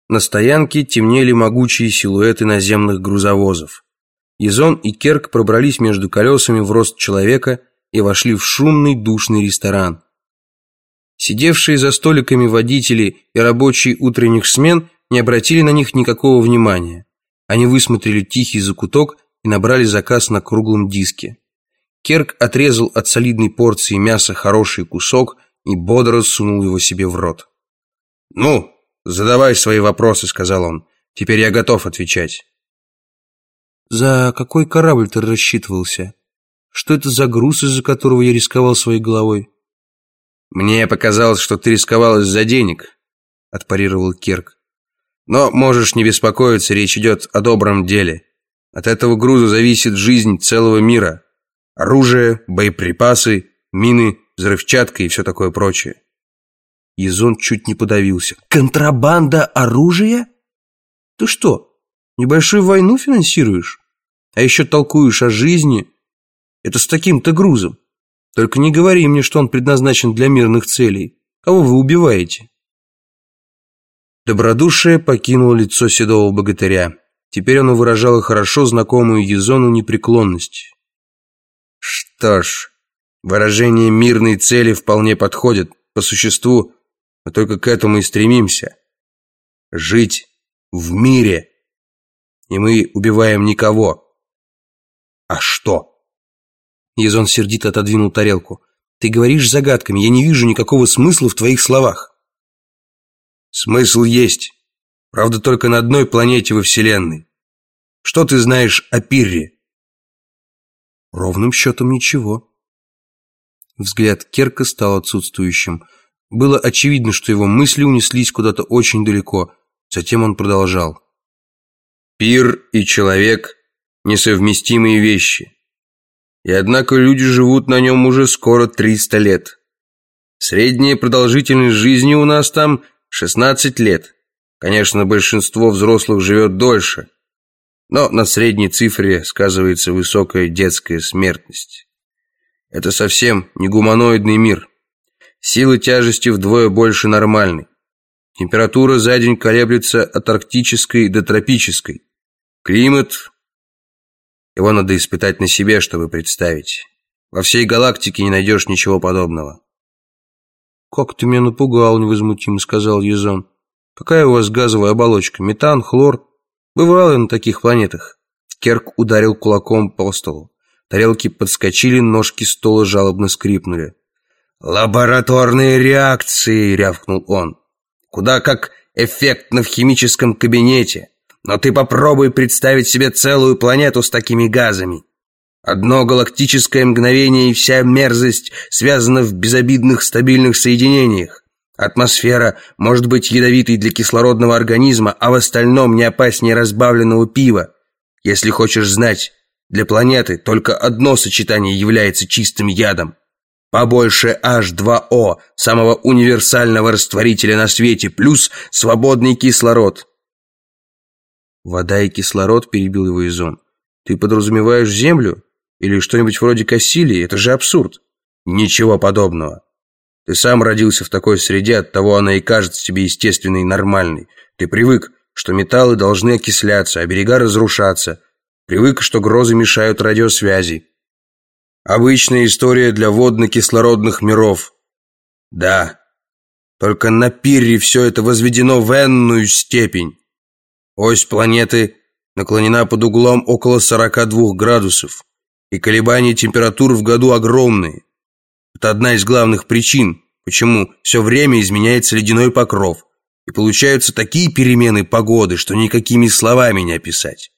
На стоянке темнели могучие силуэты наземных грузовозов. Язон и Керк пробрались между колесами в рост человека и вошли в шумный душный ресторан. Сидевшие за столиками водители и рабочие утренних смен не обратили на них никакого внимания. Они высмотрели тихий закуток и набрали заказ на круглом диске. Керк отрезал от солидной порции мяса хороший кусок и бодро сунул его себе в рот. «Ну, задавай свои вопросы», — сказал он. «Теперь я готов отвечать». «За какой корабль ты рассчитывался? Что это за груз, из-за которого я рисковал своей головой?» «Мне показалось, что ты рисковал из-за денег», — отпарировал Керк. «Но можешь не беспокоиться, речь идет о добром деле. От этого груза зависит жизнь целого мира. Оружие, боеприпасы, мины, взрывчатка и все такое прочее». Язон чуть не подавился. «Контрабанда оружия? Ты что, небольшую войну финансируешь? А еще толкуешь о жизни? Это с таким-то грузом. Только не говори мне, что он предназначен для мирных целей. Кого вы убиваете?» Добродушие покинуло лицо седого богатыря. Теперь оно выражало хорошо знакомую Язону непреклонность. «Что ж, выражение мирной цели вполне подходит. По существу мы только к этому и стремимся. Жить в мире. И мы убиваем никого. А что?» Язон сердито отодвинул тарелку. «Ты говоришь загадками, я не вижу никакого смысла в твоих словах». «Смысл есть. Правда, только на одной планете во Вселенной. Что ты знаешь о Пирре?» «Ровным счетом ничего». Взгляд Керка стал отсутствующим. Было очевидно, что его мысли унеслись куда-то очень далеко. Затем он продолжал. «Пир и человек – несовместимые вещи. И однако люди живут на нем уже скоро 300 лет. Средняя продолжительность жизни у нас там 16 лет. Конечно, большинство взрослых живет дольше, но на средней цифре сказывается высокая детская смертность. Это совсем не гуманоидный мир. Сила тяжести вдвое больше нормальной. Температура за день колеблется от арктической до тропической. Климат... Его надо испытать на себе, чтобы представить. Во всей галактике не найдешь ничего подобного». «Как ты меня напугал», — невозмутимо сказал Язон. «Какая у вас газовая оболочка? Метан, хлор? Бывало я на таких планетах». Керк ударил кулаком по столу. Тарелки подскочили, ножки стола жалобно скрипнули. «Лабораторные реакции», — рявкнул он. «Куда как эффектно в химическом кабинете. Но ты попробуй представить себе целую планету с такими газами. Одно галактическое мгновение, и вся мерзость связана в безобидных стабильных соединениях. Атмосфера может быть ядовитой для кислородного организма, а в остальном не опаснее разбавленного пива. Если хочешь знать, для планеты только одно сочетание является чистым ядом. Побольше H2O, самого универсального растворителя на свете, плюс свободный кислород». «Вода и кислород», — перебил его Язон. «Ты подразумеваешь Землю? Или что-нибудь вроде Кассилии? Это же абсурд». «Ничего подобного. Ты сам родился в такой среде, оттого она и кажется тебе естественной и нормальной. Ты привык, что металлы должны окисляться, а берега разрушаться. Привык, что грозы мешают радиосвязи. Обычная история для водно-кислородных миров. Да, только на Пирре все это возведено в энную степень. Ось планеты наклонена под углом около 42 градусов, и колебания температур в году огромные. Это одна из главных причин, почему все время изменяется ледяной покров, и получаются такие перемены погоды, что никакими словами не описать».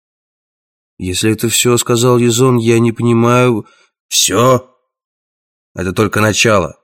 «Если это все, — сказал Язон, — я не понимаю...» «Все? Это только начало.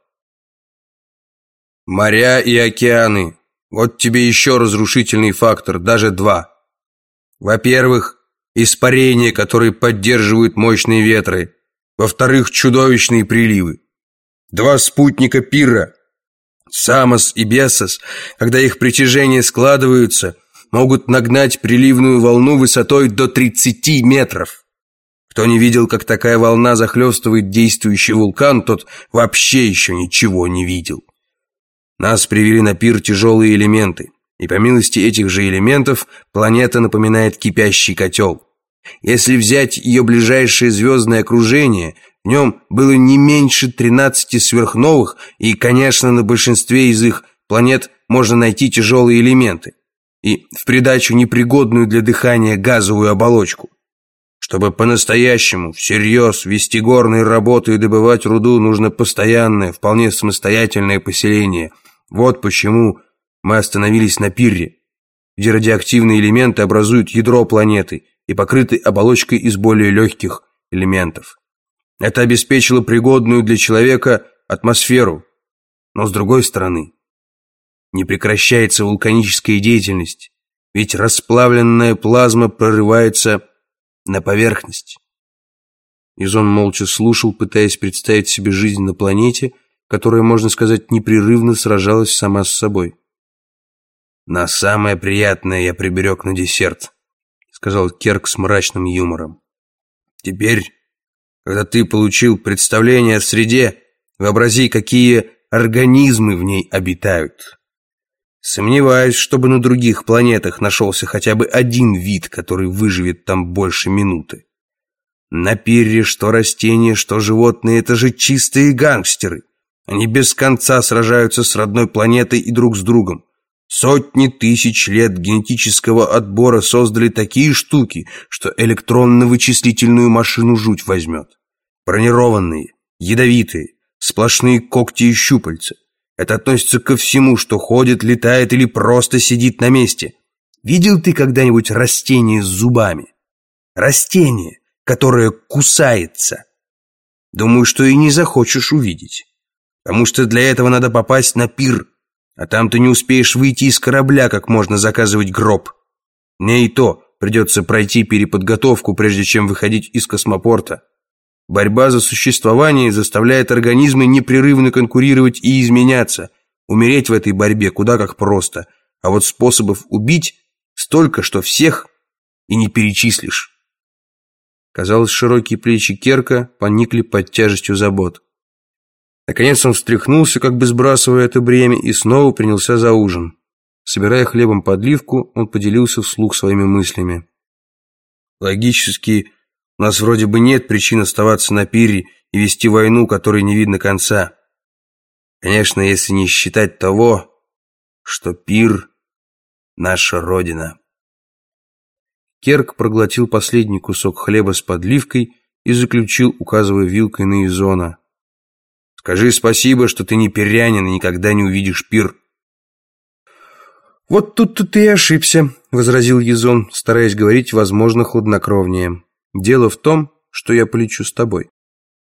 Моря и океаны. Вот тебе еще разрушительный фактор, даже два. Во-первых, испарения, которые поддерживают мощные ветры. Во-вторых, чудовищные приливы. Два спутника Пирра, Самос и Бессос, когда их притяжения складываются, могут нагнать приливную волну высотой до 30 метров. Кто не видел, как такая волна захлестывает действующий вулкан, тот вообще еще ничего не видел. Нас привели на пир тяжелые элементы. И по милости этих же элементов планета напоминает кипящий котел. Если взять ее ближайшее звездное окружение, в нем было не меньше 13 сверхновых, и, конечно, на большинстве из их планет можно найти тяжелые элементы и в придачу непригодную для дыхания газовую оболочку. Чтобы по-настоящему, всерьез вести горные работы и добывать руду, нужно постоянное, вполне самостоятельное поселение. Вот почему мы остановились на Пирре, где радиоактивные элементы образуют ядро планеты и покрыты оболочкой из более легких элементов. Это обеспечило пригодную для человека атмосферу. Но с другой стороны, не прекращается вулканическая деятельность, ведь расплавленная плазма прорывается на поверхность. Изон молча слушал, пытаясь представить себе жизнь на планете, которая, можно сказать, непрерывно сражалась сама с собой. «На самое приятное я приберег на десерт», — сказал Керк с мрачным юмором. «Теперь, когда ты получил представление о среде, вообрази, какие организмы в ней обитают. Сомневаюсь, чтобы на других планетах нашелся хотя бы один вид, который выживет там больше минуты. На Пирре что растения, что животные — это же чистые гангстеры. Они без конца сражаются с родной планетой и друг с другом. Сотни тысяч лет генетического отбора создали такие штуки, что электронно-вычислительную машину жуть возьмет. Бронированные, ядовитые, сплошные когти и щупальца. Это относится ко всему, что ходит, летает или просто сидит на месте. Видел ты когда-нибудь растение с зубами? Растение, которое кусается. Думаю, что и не захочешь увидеть. Потому что для этого надо попасть на Пирр. А там ты не успеешь выйти из корабля, как можно заказывать гроб. Мне и то придется пройти переподготовку, прежде чем выходить из космопорта. Борьба за существование заставляет организмы непрерывно конкурировать и изменяться. Умереть в этой борьбе куда как просто. А вот способов убить столько, что всех и не перечислишь. Казалось, широкие плечи Керка поникли под тяжестью забот. Наконец он встряхнулся, как бы сбрасывая это бремя, и снова принялся за ужин. Собирая хлебом подливку, он поделился вслух своими мыслями. Логически, у нас вроде бы нет причин оставаться на Пирре и вести войну, которой не видно конца. Конечно, если не считать того, что Пирр — наша родина. Керк проглотил последний кусок хлеба с подливкой и заключил, указывая вилкой на Изона. «Скажи спасибо, что ты не пирянин и никогда не увидишь Пирр». «Вот тут-то ты и ошибся», — возразил Изон, стараясь говорить, возможно, хладнокровнее. «Дело в том, что я полечу с тобой».